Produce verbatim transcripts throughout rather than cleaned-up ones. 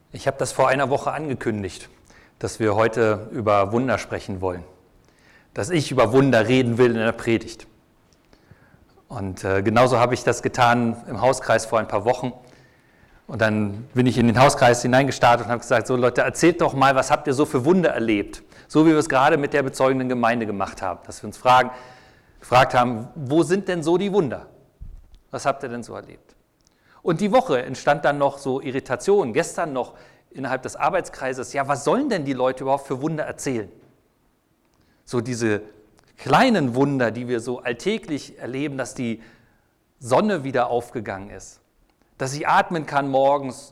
Ich habe das vor einer Woche angekündigt, dass wir heute über Wunder sprechen wollen, dass ich über Wunder reden will in der Predigt. Und äh, genauso habe ich das getan im Hauskreis vor ein paar Wochen. Und dann bin ich in den Hauskreis hineingestartet und habe gesagt, so Leute, erzählt doch mal, was habt ihr so für Wunder erlebt? So wie wir es gerade mit der bezeugenden Gemeinde gemacht haben, dass wir uns fragen, gefragt haben, wo sind denn so die Wunder? Was habt ihr denn so erlebt? Und die Woche entstand dann noch so Irritation, gestern noch innerhalb des Arbeitskreises, ja, was sollen denn die Leute überhaupt für Wunder erzählen? So diese kleinen Wunder, die wir so alltäglich erleben, dass die Sonne wieder aufgegangen ist, dass ich atmen kann morgens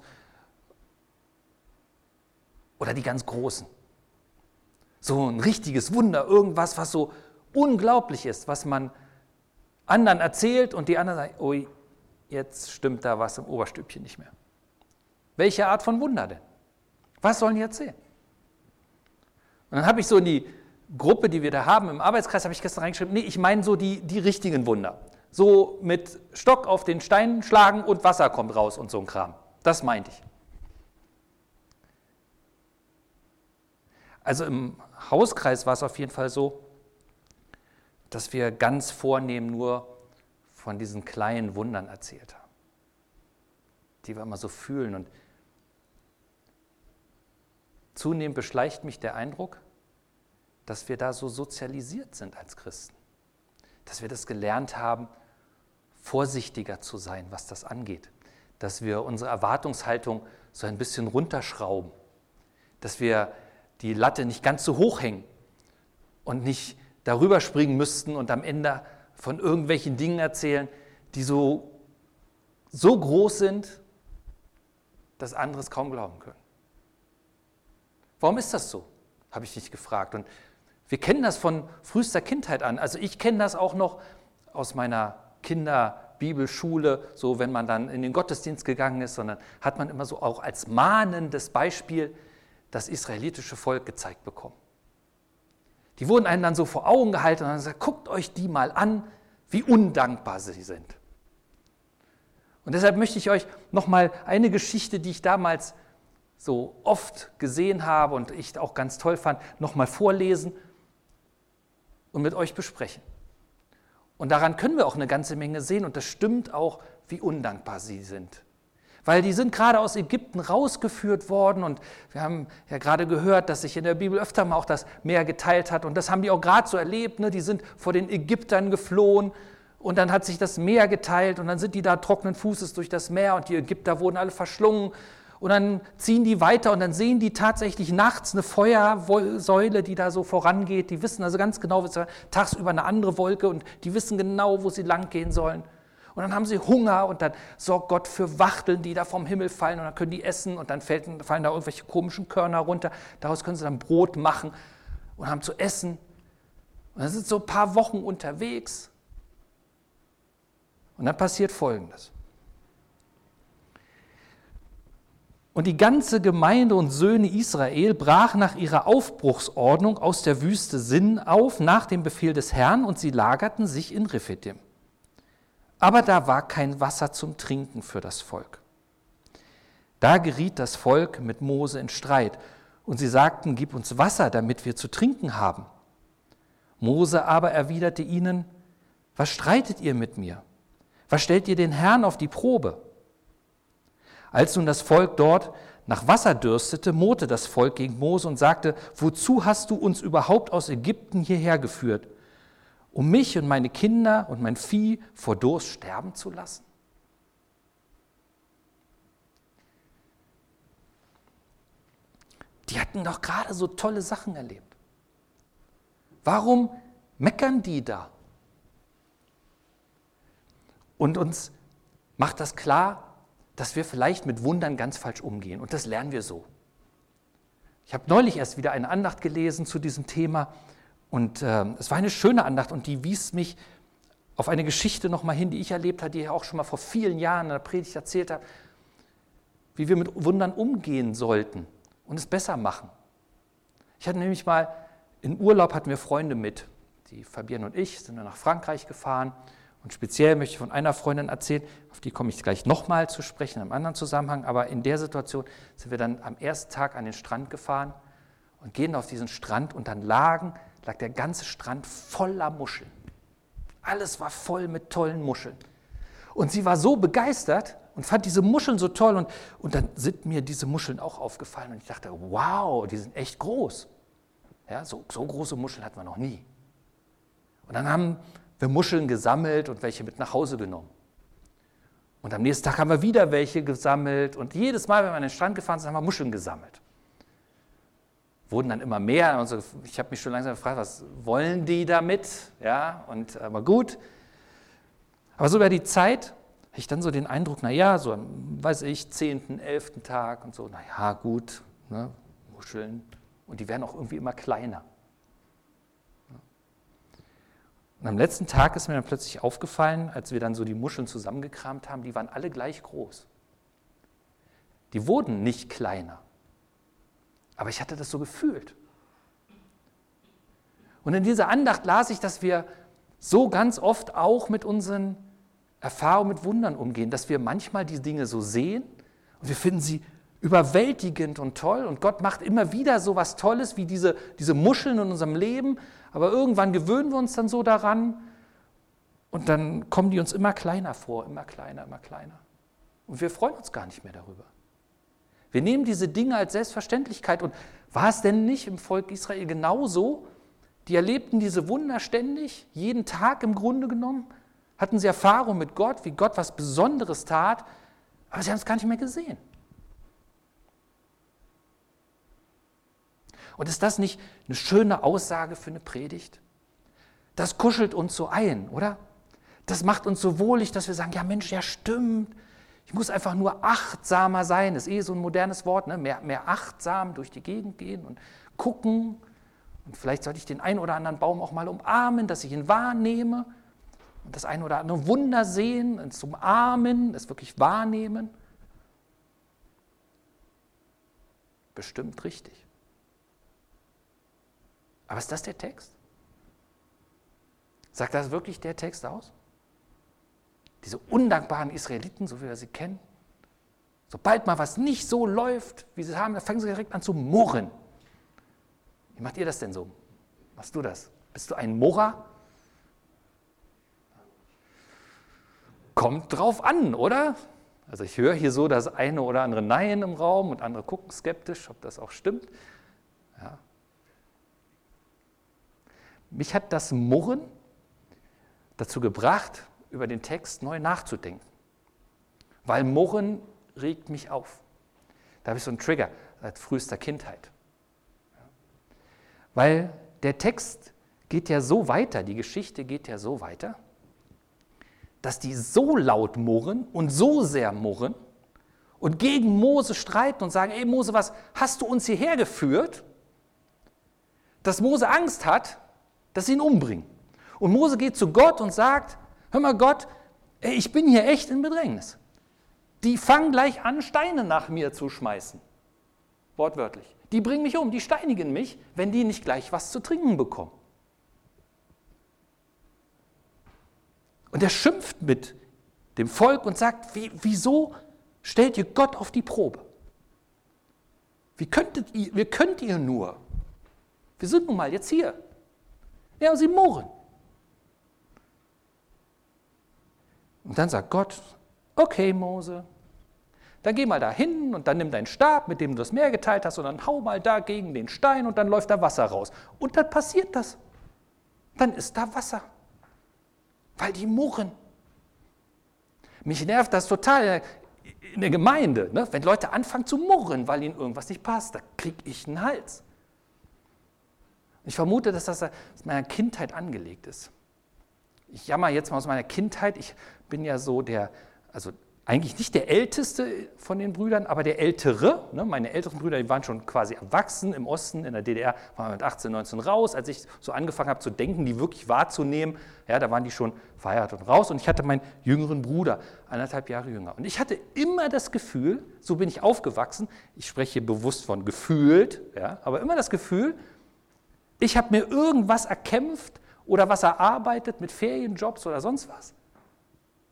oder die ganz großen. So ein richtiges Wunder, irgendwas, was so unglaublich ist, was man anderen erzählt und die anderen sagen, ui, jetzt stimmt da was im Oberstübchen nicht mehr. Welche Art von Wunder denn? Was sollen die erzählen? Und dann habe ich so in die Gruppe, die wir da haben, im Arbeitskreis, habe ich gestern reingeschrieben, nee, ich meine so die, die richtigen Wunder. So mit Stock auf den Stein schlagen und Wasser kommt raus und so ein Kram. Das meinte ich. Also im Hauskreis war es auf jeden Fall so, dass wir ganz vornehm nur von diesen kleinen Wundern erzählt haben, die wir immer so fühlen. Und zunehmend beschleicht mich der Eindruck, dass wir da so sozialisiert sind als Christen, dass wir das gelernt haben, vorsichtiger zu sein, was das angeht, dass wir unsere Erwartungshaltung so ein bisschen runterschrauben, dass wir die Latte nicht ganz so hoch hängen und nicht darüber springen müssten und am Ende von irgendwelchen Dingen erzählen, die so, so groß sind, dass andere es kaum glauben können. Warum ist das so? Habe ich dich gefragt. Und wir kennen das von frühester Kindheit an. Also ich kenne das auch noch aus meiner Kinderbibelschule, so wenn man dann in den Gottesdienst gegangen ist, sondern hat man immer so auch als mahnendes Beispiel das israelitische Volk gezeigt bekommen. Die wurden einem dann so vor Augen gehalten und dann gesagt, guckt euch die mal an, wie undankbar sie sind. Und deshalb möchte ich euch nochmal eine Geschichte, die ich damals so oft gesehen habe und ich auch ganz toll fand, nochmal vorlesen und mit euch besprechen. Und daran können wir auch eine ganze Menge sehen und das stimmt auch, wie undankbar sie sind. Weil die sind gerade aus Ägypten rausgeführt worden und wir haben ja gerade gehört, dass sich in der Bibel öfter mal auch das Meer geteilt hat und das haben die auch gerade so erlebt, ne? Die sind vor den Ägyptern geflohen und dann hat sich das Meer geteilt und dann sind die da trockenen Fußes durch das Meer und die Ägypter wurden alle verschlungen und dann ziehen die weiter und dann sehen die tatsächlich nachts eine Feuersäule, die da so vorangeht, die wissen also ganz genau, tagsüber eine andere Wolke und die wissen genau, wo sie lang gehen sollen. Und dann haben sie Hunger und dann sorgt Gott für Wachteln, die da vom Himmel fallen und dann können die essen und dann fallen da irgendwelche komischen Körner runter. Daraus können sie dann Brot machen und haben zu essen. Und dann sind sie so ein paar Wochen unterwegs und dann passiert Folgendes. Und die ganze Gemeinde und Söhne Israel brach nach ihrer Aufbruchsordnung aus der Wüste Sin auf nach dem Befehl des Herrn und sie lagerten sich in Rephidim. Aber da war kein Wasser zum Trinken für das Volk. Da geriet das Volk mit Mose in Streit und sie sagten, gib uns Wasser, damit wir zu trinken haben. Mose aber erwiderte ihnen, was streitet ihr mit mir? Was stellt ihr den Herrn auf die Probe? Als nun das Volk dort nach Wasser dürstete, murrte das Volk gegen Mose und sagte, wozu hast du uns überhaupt aus Ägypten hierher geführt? Um mich und meine Kinder und mein Vieh vor Durst sterben zu lassen? Die hatten doch gerade so tolle Sachen erlebt. Warum meckern die da? Und uns macht das klar, dass wir vielleicht mit Wundern ganz falsch umgehen. Und das lernen wir so. Ich habe neulich erst wieder eine Andacht gelesen zu diesem Thema. Und äh, es war eine schöne Andacht und die wies mich auf eine Geschichte nochmal hin, die ich erlebt habe, die ich auch schon mal vor vielen Jahren in der Predigt erzählt habe, wie wir mit Wundern umgehen sollten und es besser machen. Ich hatte nämlich mal, in Urlaub hatten wir Freunde mit, die Fabienne und ich sind dann nach Frankreich gefahren Und speziell möchte ich von einer Freundin erzählen, auf die komme ich gleich nochmal zu sprechen, in einem anderen Zusammenhang, aber in der Situation sind wir dann am ersten Tag an den Strand gefahren und gehen auf diesen Strand und dann lagen, lag der ganze Strand voller Muscheln. Alles war voll mit tollen Muscheln. Und sie war so begeistert und fand diese Muscheln so toll und, und dann sind mir diese Muscheln auch aufgefallen und ich dachte, wow, die sind echt groß. Ja, so, so große Muscheln hatten wir noch nie. Und dann haben wir Muscheln gesammelt und welche mit nach Hause genommen. Und am nächsten Tag haben wir wieder welche gesammelt und jedes Mal, wenn wir an den Strand gefahren sind, haben wir Muscheln gesammelt. Wurden dann immer mehr. Und so, ich habe mich schon langsam gefragt, was wollen die damit? Ja, und, aber gut. Aber so über die Zeit habe ich dann so den Eindruck, naja, so am, weiß ich, zehnten, elften Tag und so, naja, gut, ne, Muscheln. Und die werden auch irgendwie immer kleiner. Und am letzten Tag ist mir dann plötzlich aufgefallen, als wir dann so die Muscheln zusammengekramt haben, die waren alle gleich groß. Die wurden nicht kleiner. Aber ich hatte das so gefühlt. Und in dieser Andacht las ich, dass wir so ganz oft auch mit unseren Erfahrungen mit Wundern umgehen, dass wir manchmal die Dinge so sehen und wir finden sie überwältigend und toll und Gott macht immer wieder so was Tolles wie diese, diese Muscheln in unserem Leben, aber irgendwann gewöhnen wir uns dann so daran und dann kommen die uns immer kleiner vor, immer kleiner, immer kleiner. Und wir freuen uns gar nicht mehr darüber. Wir nehmen diese Dinge als Selbstverständlichkeit und war es denn nicht im Volk Israel genauso? Die erlebten diese Wunder ständig, jeden Tag im Grunde genommen, hatten sie Erfahrung mit Gott, wie Gott was Besonderes tat, aber sie haben es gar nicht mehr gesehen. Und ist das nicht eine schöne Aussage für eine Predigt? Das kuschelt uns so ein, oder? Das macht uns so wohlig, dass wir sagen, ja Mensch, ja stimmt, ich muss einfach nur achtsamer sein, das ist eh so ein modernes Wort, ne? mehr, mehr achtsam durch die Gegend gehen und gucken. Und vielleicht sollte ich den einen oder anderen Baum auch mal umarmen, dass ich ihn wahrnehme und das ein oder andere Wunder sehen, es umarmen, es wirklich wahrnehmen. Bestimmt richtig. Aber ist das der Text? Sagt das wirklich der Text aus? Diese undankbaren Israeliten, so wie wir sie kennen, sobald mal was nicht so läuft, wie sie haben, dann fangen sie direkt an zu murren. Wie macht ihr das denn so? Machst du das? Bist du ein Murrer? Kommt drauf an, oder? Also ich höre hier so das eine oder andere Nein im Raum und andere gucken skeptisch, ob das auch stimmt. Ja. Mich hat das Murren dazu gebracht, über den Text neu nachzudenken. Weil Murren regt mich auf. Da habe ich so einen Trigger seit frühester Kindheit. Weil der Text geht ja so weiter, die Geschichte geht ja so weiter, dass die so laut murren und so sehr murren und gegen Mose streiten und sagen, ey Mose, was hast du uns hierher geführt? Dass Mose Angst hat, dass sie ihn umbringen. Und Mose geht zu Gott und sagt, hör mal Gott, ey, ich bin hier echt in Bedrängnis. Die fangen gleich an, Steine nach mir zu schmeißen. Wortwörtlich. Die bringen mich um, die steinigen mich, wenn die nicht gleich was zu trinken bekommen. Und er schimpft mit dem Volk und sagt, wie, wieso stellt ihr Gott auf die Probe? Wie könntet ihr, wie könnt ihr nur? Wir sind nun mal jetzt hier. Ja, und sie murren. Und dann sagt Gott, okay Mose, dann geh mal da hin und dann nimm deinen Stab, mit dem du das Meer geteilt hast und dann hau mal da gegen den Stein und dann läuft da Wasser raus. Und dann passiert das. Dann ist da Wasser. Weil die murren. Mich nervt das total in der Gemeinde, ne? Wenn Leute anfangen zu murren, weil ihnen irgendwas nicht passt, da kriege ich einen Hals. Ich vermute, dass das aus meiner Kindheit angelegt ist. Ich jammer jetzt mal aus meiner Kindheit. Ich bin ja so der, also eigentlich nicht der Älteste von den Brüdern, aber der Ältere. Ne? Meine älteren Brüder, die waren schon quasi erwachsen im Osten, in der D D R, waren mit achtzehn, neunzehn raus. Als ich so angefangen habe zu denken, die wirklich wahrzunehmen, ja, da waren die schon verheiratet und raus. Und ich hatte meinen jüngeren Bruder, anderthalb Jahre jünger. Und ich hatte immer das Gefühl, so bin ich aufgewachsen, ich spreche hier bewusst von gefühlt, ja, aber immer das Gefühl, ich habe mir irgendwas erkämpft oder was erarbeitet mit Ferienjobs oder sonst was.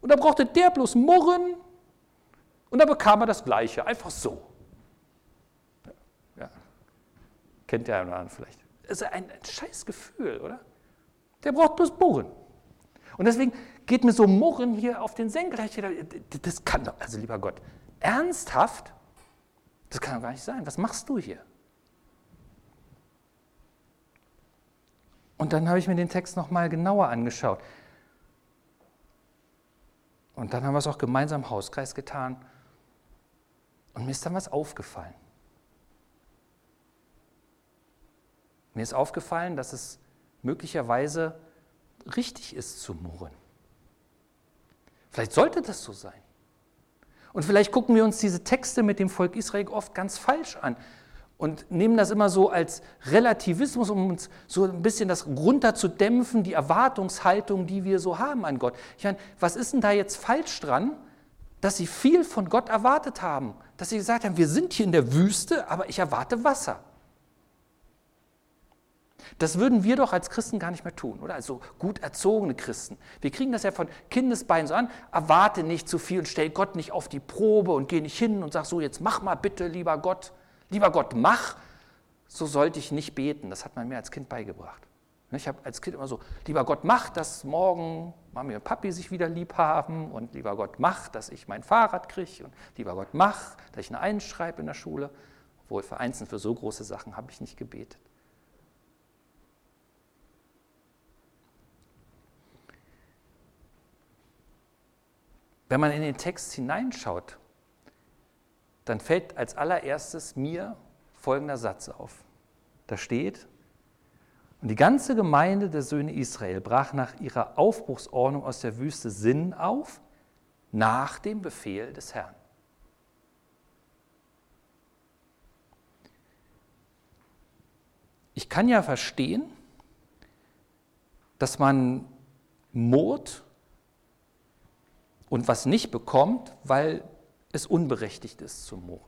Und da brauchte der bloß murren und dann bekam er das Gleiche, einfach so. Ja. Kennt der eine oder andere vielleicht. Das ist ein, ein scheiß Gefühl, oder? Der braucht bloß murren. Und deswegen geht mir so Murren hier auf den Senkel. Das kann doch, also lieber Gott, ernsthaft? Das kann doch gar nicht sein. Was machst du hier? Und dann habe ich mir den Text nochmal genauer angeschaut. Und dann haben wir es auch gemeinsam im Hauskreis getan. Und mir ist dann was aufgefallen. Mir ist aufgefallen, dass es möglicherweise richtig ist zu murren. Vielleicht sollte das so sein. Und vielleicht gucken wir uns diese Texte mit dem Volk Israel oft ganz falsch an und nehmen das immer so als Relativismus, um uns so ein bisschen das runterzudämpfen, die Erwartungshaltung, die wir so haben an Gott. Ich meine, was ist denn da jetzt falsch dran, dass sie viel von Gott erwartet haben? Dass sie gesagt haben, wir sind hier in der Wüste, aber ich erwarte Wasser. Das würden wir doch als Christen gar nicht mehr tun, oder? Also gut erzogene Christen. Wir kriegen das ja von Kindesbeinen so an, erwarte nicht zu viel und stell Gott nicht auf die Probe und geh nicht hin und sag so, jetzt mach mal bitte, lieber Gott. Lieber Gott, mach. So sollte ich nicht beten. Das hat man mir als Kind beigebracht. Ich habe als Kind immer so, lieber Gott, mach, dass morgen Mami und Papi sich wieder lieb haben und lieber Gott, mach, dass ich mein Fahrrad kriege und lieber Gott, mach, dass ich eine Eins schreibe in der Schule. Obwohl vereinzelt für so große Sachen habe ich nicht gebetet. Wenn man in den Text hineinschaut, dann fällt als allererstes mir folgender Satz auf. Da steht, und die ganze Gemeinde der Söhne Israel brach nach ihrer Aufbruchsordnung aus der Wüste Sinn auf, nach dem Befehl des Herrn. Ich kann ja verstehen, dass man murrt und was nicht bekommt, weil es unberechtigt ist zu murren.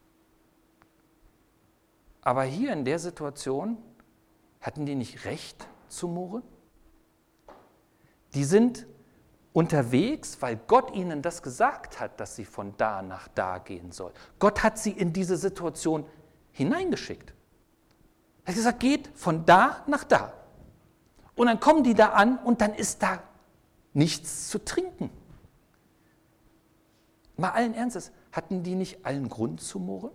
Aber hier in der Situation hatten die nicht recht zu murren? Die sind unterwegs, weil Gott ihnen das gesagt hat, dass sie von da nach da gehen soll. Gott hat sie in diese Situation hineingeschickt. Er hat gesagt, geht von da nach da. Und dann kommen die da an und dann ist da nichts zu trinken. Mal allen Ernstes, hatten die nicht allen Grund zu murren?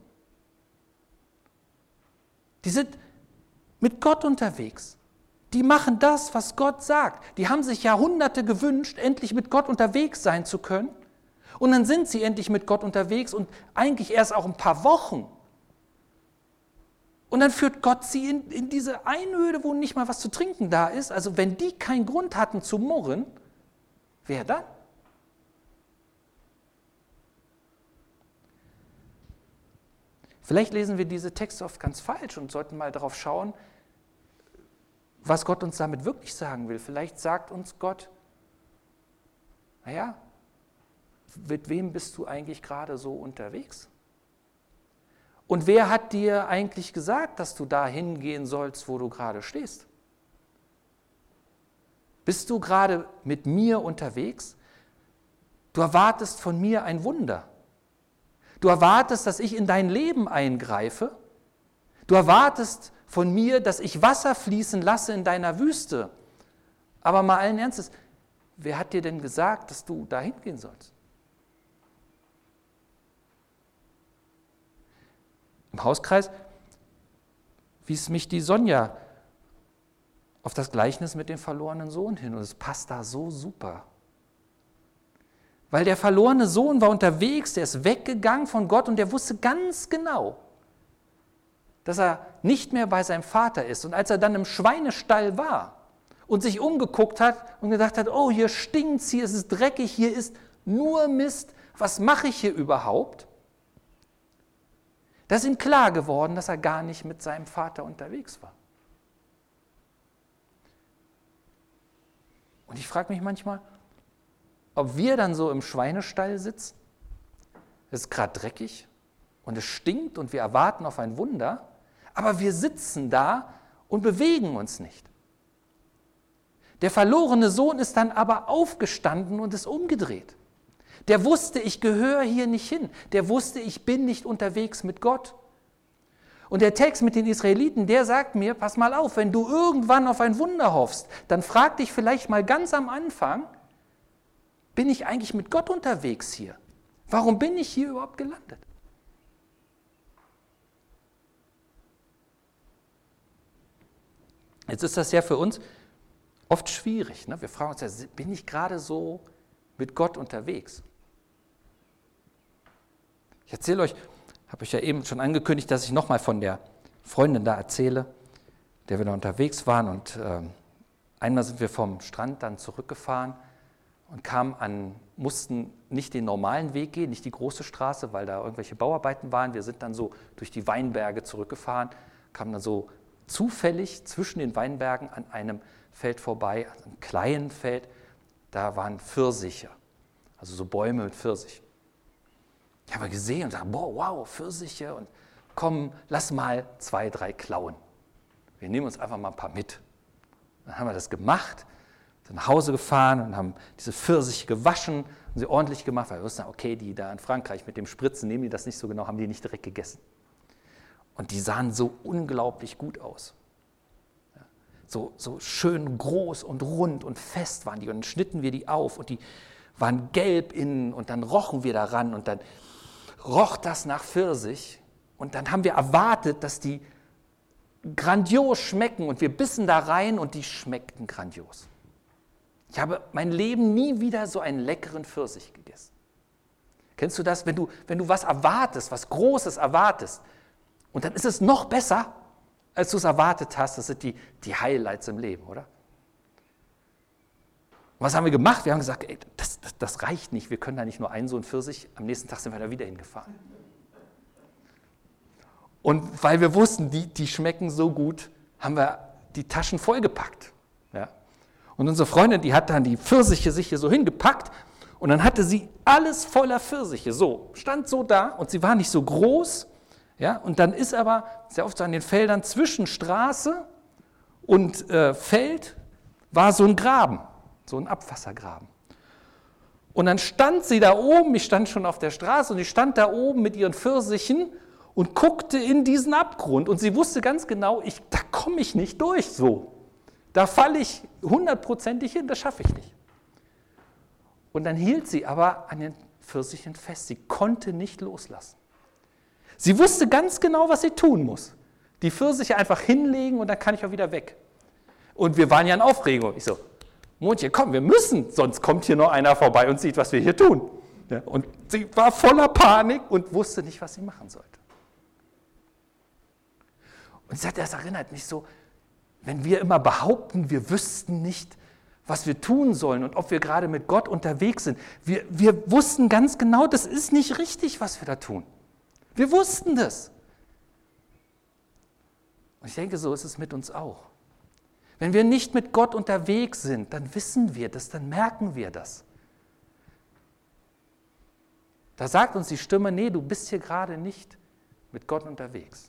Die sind mit Gott unterwegs. Die machen das, was Gott sagt. Die haben sich Jahrhunderte gewünscht, endlich mit Gott unterwegs sein zu können. Und dann sind sie endlich mit Gott unterwegs und eigentlich erst auch ein paar Wochen. Und dann führt Gott sie in, in diese Einöde, wo nicht mal was zu trinken da ist. Also wenn die keinen Grund hatten zu murren, wer dann? Vielleicht lesen wir diese Texte oft ganz falsch und sollten mal darauf schauen, was Gott uns damit wirklich sagen will. Vielleicht sagt uns Gott, naja, mit wem bist du eigentlich gerade so unterwegs? Und wer hat dir eigentlich gesagt, dass du da hingehen sollst, wo du gerade stehst? Bist du gerade mit mir unterwegs? Du erwartest von mir ein Wunder. Du erwartest, dass ich in dein Leben eingreife. Du erwartest von mir, dass ich Wasser fließen lasse in deiner Wüste. Aber mal allen Ernstes, wer hat dir denn gesagt, dass du da hingehen sollst? Im Hauskreis wies mich die Sonja auf das Gleichnis mit dem verlorenen Sohn hin und es passt da so super. Weil der verlorene Sohn war unterwegs, der ist weggegangen von Gott und der wusste ganz genau, dass er nicht mehr bei seinem Vater ist. Und als er dann im Schweinestall war und sich umgeguckt hat und gedacht hat, oh, hier stinkt's, hier ist es dreckig, hier ist nur Mist, was mache ich hier überhaupt? Da ist ihm klar geworden, dass er gar nicht mit seinem Vater unterwegs war. Und ich frage mich manchmal, ob wir dann so im Schweinestall sitzen, es ist gerade dreckig und es stinkt und wir erwarten auf ein Wunder, aber wir sitzen da und bewegen uns nicht. Der verlorene Sohn ist dann aber aufgestanden und ist umgedreht. Der wusste, ich gehöre hier nicht hin. Der wusste, ich bin nicht unterwegs mit Gott. Und der Text mit den Israeliten, der sagt mir, pass mal auf, wenn du irgendwann auf ein Wunder hoffst, dann frag dich vielleicht mal ganz am Anfang, bin ich eigentlich mit Gott unterwegs hier? Warum bin ich hier überhaupt gelandet? Jetzt ist das ja für uns oft schwierig. Ne? Wir fragen uns ja, bin ich gerade so mit Gott unterwegs? Ich erzähle euch, habe ich ja eben schon angekündigt, dass ich nochmal von der Freundin da erzähle, der wir da unterwegs waren. Und äh, einmal sind wir vom Strand dann zurückgefahren und kamen an, mussten nicht den normalen Weg gehen, nicht die große Straße, weil da irgendwelche Bauarbeiten waren. Wir sind dann so durch die Weinberge zurückgefahren, kamen dann so zufällig zwischen den Weinbergen an einem Feld vorbei, also einem kleinen Feld, da waren Pfirsiche, also so Bäume mit Pfirsich. Ich habe gesehen und gesagt, boah, wow, Pfirsiche und komm, lass mal zwei, drei klauen. Wir nehmen uns einfach mal ein paar mit. Dann haben wir das gemacht, sind nach Hause gefahren und haben diese Pfirsiche gewaschen und sie ordentlich gemacht, weil wir wussten, okay, die da in Frankreich mit dem Spritzen, nehmen die das nicht so genau, haben die nicht direkt gegessen. Und die sahen so unglaublich gut aus. Ja, so, so schön groß und rund und fest waren die. Und dann schnitten wir die auf und die waren gelb innen und dann rochen wir daran und dann roch das nach Pfirsich. Und dann haben wir erwartet, dass die grandios schmecken und wir bissen da rein und die schmeckten grandios. Ich habe mein Leben nie wieder so einen leckeren Pfirsich gegessen. Kennst du das, wenn du, wenn du was erwartest, was Großes erwartest, und dann ist es noch besser, als du es erwartet hast. Das sind die, die Highlights im Leben, oder? Und was haben wir gemacht? Wir haben gesagt, ey, das, das, das reicht nicht. Wir können da nicht nur einen so einen Pfirsich. Am nächsten Tag sind wir da wieder hingefahren. Und weil wir wussten, die, die schmecken so gut, haben wir die Taschen vollgepackt. Ja? Und unsere Freundin, die hat dann die Pfirsiche sich hier so hingepackt und dann hatte sie alles voller Pfirsiche. So, stand so da und sie war nicht so groß. Ja, und dann ist aber sehr oft so an den Feldern zwischen Straße und äh, Feld war so ein Graben, so ein Abwassergraben. Und dann stand sie da oben, ich stand schon auf der Straße und ich stand da oben mit ihren Pfirsichen und guckte in diesen Abgrund und sie wusste ganz genau, ich, da komme ich nicht durch so. Da falle ich hundertprozentig hin, das schaffe ich nicht. Und dann hielt sie aber an den Pfirsichen fest, sie konnte nicht loslassen. Sie wusste ganz genau, was sie tun muss. Die Pfirsiche einfach hinlegen und dann kann ich auch wieder weg. Und wir waren ja in Aufregung. Ich so, Mondchen, komm, wir müssen, sonst kommt hier noch einer vorbei und sieht, was wir hier tun. Ja, und sie war voller Panik und wusste nicht, was sie machen sollte. Und sie hat, das erinnert mich so, wenn wir immer behaupten, wir wüssten nicht, was wir tun sollen und ob wir gerade mit Gott unterwegs sind. Wir, wir wussten ganz genau, das ist nicht richtig, was wir da tun. Wir wussten das. Und ich denke, so ist es mit uns auch. Wenn wir nicht mit Gott unterwegs sind, dann wissen wir das, dann merken wir das. Da sagt uns die Stimme, nee, du bist hier gerade nicht mit Gott unterwegs.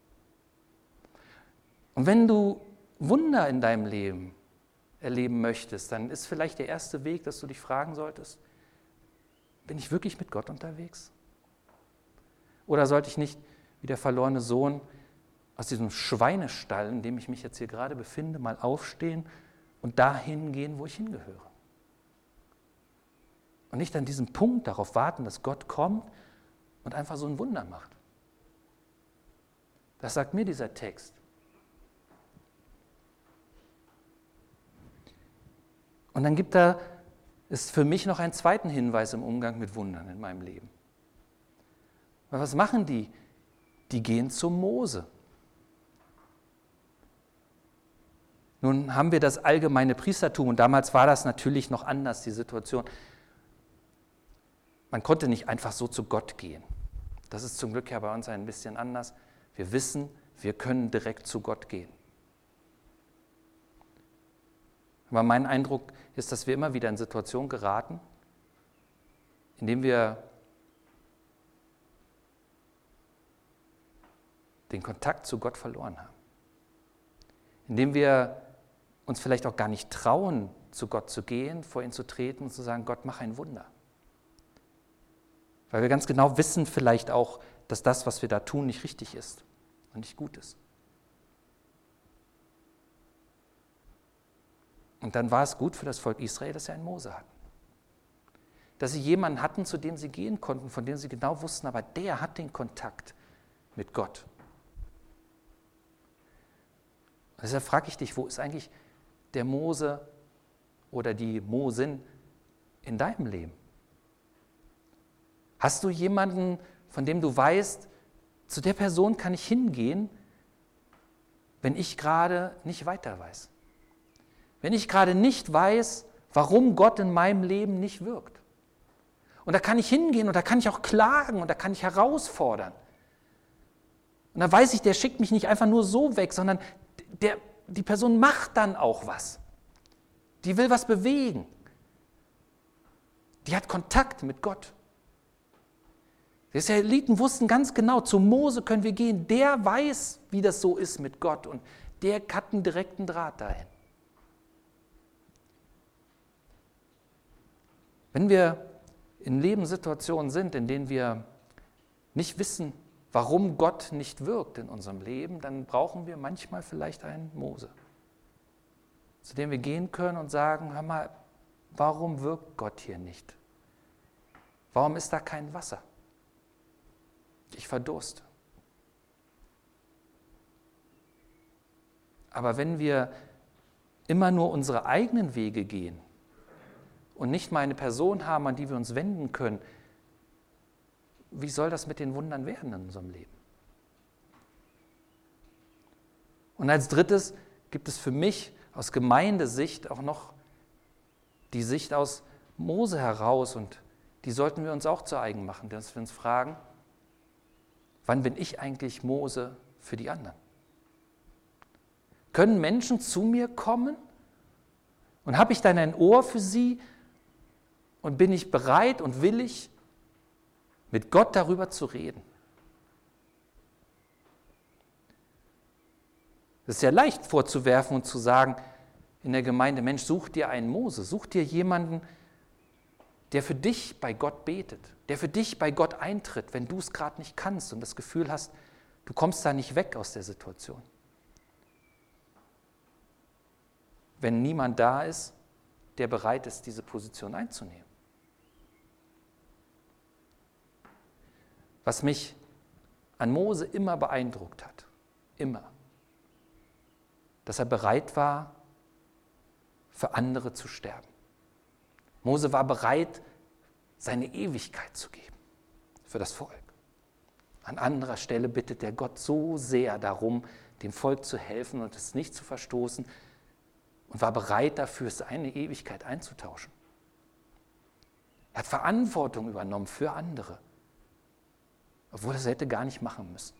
Und wenn du Wunder in deinem Leben erleben möchtest, dann ist vielleicht der erste Weg, dass du dich fragen solltest, bin ich wirklich mit Gott unterwegs? Oder sollte ich nicht, wie der verlorene Sohn, aus diesem Schweinestall, in dem ich mich jetzt hier gerade befinde, mal aufstehen und dahin gehen, wo ich hingehöre? Und nicht an diesem Punkt darauf warten, dass Gott kommt und einfach so ein Wunder macht. Das sagt mir dieser Text. Und dann gibt er, ist für mich noch einen zweiten Hinweis im Umgang mit Wundern in meinem Leben. Weil was machen die? Die gehen zum Mose. Nun haben wir das allgemeine Priestertum und damals war das natürlich noch anders, die Situation. Man konnte nicht einfach so zu Gott gehen. Das ist zum Glück ja bei uns ein bisschen anders. Wir wissen, wir können direkt zu Gott gehen. Aber mein Eindruck ist, dass wir immer wieder in Situationen geraten, in denen wir den Kontakt zu Gott verloren haben. Indem wir uns vielleicht auch gar nicht trauen, zu Gott zu gehen, vor ihn zu treten und zu sagen, Gott, mach ein Wunder. Weil wir ganz genau wissen vielleicht auch, dass das, was wir da tun, nicht richtig ist und nicht gut ist. Und dann war es gut für das Volk Israel, dass sie einen Mose hatten. Dass sie jemanden hatten, zu dem sie gehen konnten, von dem sie genau wussten, aber der hat den Kontakt mit Gott. Und deshalb frage ich dich, wo ist eigentlich der Mose oder die Mosin in deinem Leben? Hast du jemanden, von dem du weißt, zu der Person kann ich hingehen, wenn ich gerade nicht weiter weiß? Wenn ich gerade nicht weiß, warum Gott in meinem Leben nicht wirkt. Und da kann ich hingehen und da kann ich auch klagen und da kann ich herausfordern. Und da weiß ich, der schickt mich nicht einfach nur so weg, sondern der, die Person macht dann auch was. Die will was bewegen. Die hat Kontakt mit Gott. Die Israeliten wussten ganz genau, zu Mose können wir gehen. Der weiß, wie das so ist mit Gott und der hat einen direkten Draht dahin. Wenn wir in Lebenssituationen sind, in denen wir nicht wissen, warum Gott nicht wirkt in unserem Leben, dann brauchen wir manchmal vielleicht einen Mose, zu dem wir gehen können und sagen, hör mal, warum wirkt Gott hier nicht? Warum ist da kein Wasser? Ich verdurste. Aber wenn wir immer nur unsere eigenen Wege gehen und nicht mal eine Person haben, an die wir uns wenden können, wie soll das mit den Wundern werden in unserem Leben? Und als drittes gibt es für mich aus Gemeindesicht auch noch die Sicht aus Mose heraus und die sollten wir uns auch zu eigen machen, dass wir uns fragen, wann bin ich eigentlich Mose für die anderen? Können Menschen zu mir kommen und habe ich dann ein Ohr für sie und bin ich bereit und willig, mit Gott darüber zu reden? Es ist sehr leicht vorzuwerfen und zu sagen in der Gemeinde, Mensch, such dir einen Mose, such dir jemanden, der für dich bei Gott betet, der für dich bei Gott eintritt, wenn du es gerade nicht kannst und das Gefühl hast, du kommst da nicht weg aus der Situation. Wenn niemand da ist, der bereit ist, diese Position einzunehmen. Was mich an Mose immer beeindruckt hat, immer, dass er bereit war, für andere zu sterben. Mose war bereit, seine Ewigkeit zu geben für das Volk. An anderer Stelle bittet der Gott so sehr darum, dem Volk zu helfen und es nicht zu verstoßen und war bereit dafür, seine Ewigkeit einzutauschen. Er hat Verantwortung übernommen für andere, obwohl er es hätte gar nicht machen müssen.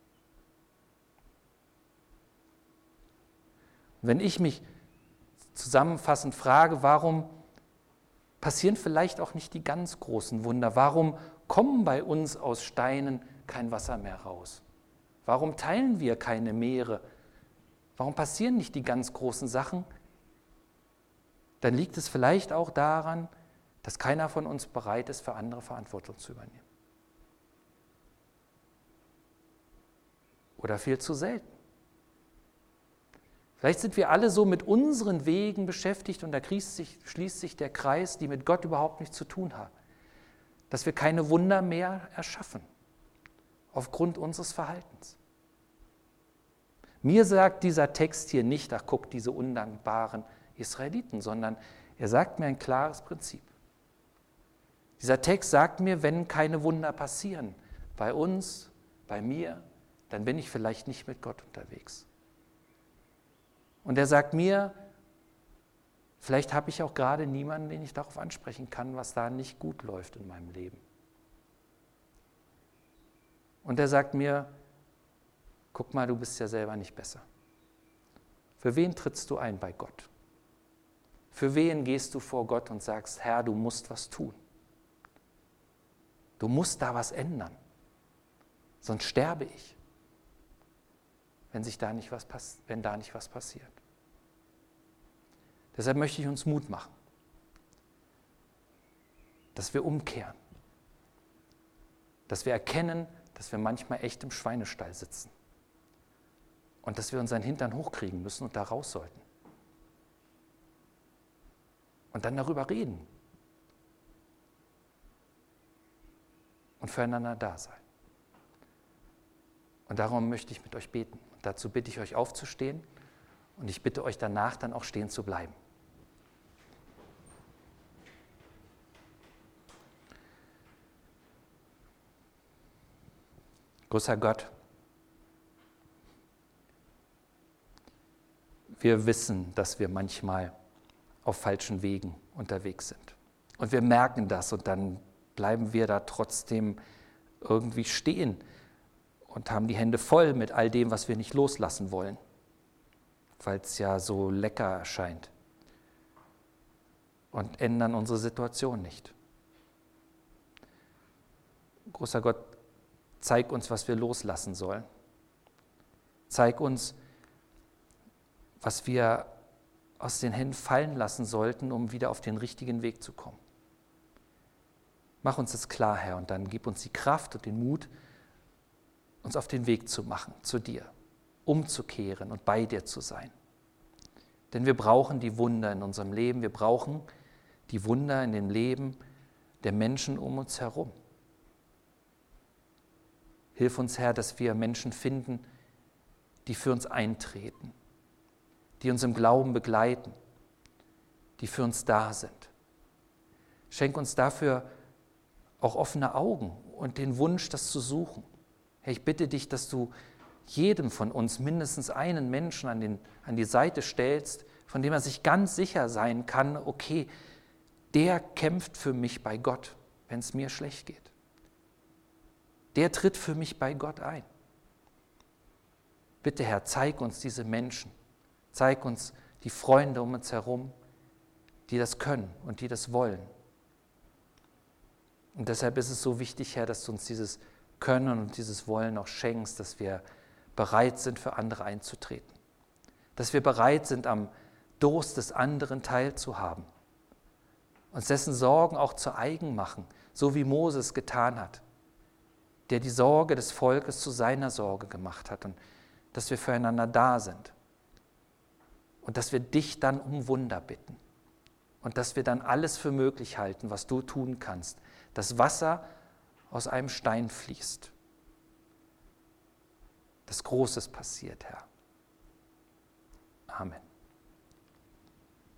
Und wenn ich mich zusammenfassend frage, warum passieren vielleicht auch nicht die ganz großen Wunder? Warum kommen bei uns aus Steinen kein Wasser mehr raus? Warum teilen wir keine Meere? Warum passieren nicht die ganz großen Sachen? Dann liegt es vielleicht auch daran, dass keiner von uns bereit ist, für andere Verantwortung zu übernehmen. Oder viel zu selten. Vielleicht sind wir alle so mit unseren Wegen beschäftigt und da sich, schließt sich der Kreis, die mit Gott überhaupt nichts zu tun haben, dass wir keine Wunder mehr erschaffen, aufgrund unseres Verhaltens. Mir sagt dieser Text hier nicht, ach guck, diese undankbaren Israeliten, sondern er sagt mir ein klares Prinzip. Dieser Text sagt mir, wenn keine Wunder passieren, bei uns, bei mir, dann bin ich vielleicht nicht mit Gott unterwegs. Und er sagt mir, vielleicht habe ich auch gerade niemanden, den ich darauf ansprechen kann, was da nicht gut läuft in meinem Leben. Und er sagt mir, guck mal, du bist ja selber nicht besser. Für wen trittst du ein bei Gott? Für wen gehst du vor Gott und sagst, Herr, du musst was tun? Du musst da was ändern, sonst sterbe ich. Wenn, sich da nicht was pass- wenn da nicht was passiert. Deshalb möchte ich uns Mut machen, dass wir umkehren, dass wir erkennen, dass wir manchmal echt im Schweinestall sitzen und dass wir unseren Hintern hochkriegen müssen und da raus sollten. Und dann darüber reden und füreinander da sein. Und darum möchte ich mit euch beten. Und dazu bitte ich euch aufzustehen und ich bitte euch danach dann auch stehen zu bleiben. Großer Gott, wir wissen, dass wir manchmal auf falschen Wegen unterwegs sind. Und wir merken das und dann bleiben wir da trotzdem irgendwie stehen und haben die Hände voll mit all dem, was wir nicht loslassen wollen, weil es ja so lecker erscheint und ändern unsere Situation nicht. Großer Gott, zeig uns, was wir loslassen sollen. Zeig uns, was wir aus den Händen fallen lassen sollten, um wieder auf den richtigen Weg zu kommen. Mach uns das klar, Herr, und dann gib uns die Kraft und den Mut, uns auf den Weg zu machen, zu dir, umzukehren und bei dir zu sein. Denn wir brauchen die Wunder in unserem Leben, wir brauchen die Wunder in dem Leben der Menschen um uns herum. Hilf uns, Herr, dass wir Menschen finden, die für uns eintreten, die uns im Glauben begleiten, die für uns da sind. Schenk uns dafür auch offene Augen und den Wunsch, das zu suchen. Herr, ich bitte dich, dass du jedem von uns mindestens einen Menschen an, den, an die Seite stellst, von dem er sich ganz sicher sein kann, okay, der kämpft für mich bei Gott, wenn es mir schlecht geht. Der tritt für mich bei Gott ein. Bitte, Herr, zeig uns diese Menschen. Zeig uns die Freunde um uns herum, die das können und die das wollen. Und deshalb ist es so wichtig, Herr, dass du uns dieses Können und dieses Wollen auch schenkst, dass wir bereit sind, für andere einzutreten. Dass wir bereit sind, am Durst des anderen teilzuhaben. Uns dessen Sorgen auch zu eigen machen, so wie Moses getan hat, der die Sorge des Volkes zu seiner Sorge gemacht hat und dass wir füreinander da sind. Und dass wir dich dann um Wunder bitten. Und dass wir dann alles für möglich halten, was du tun kannst. Dass Wasser aus einem Stein fließt. Dass Großes passiert, Herr. Amen.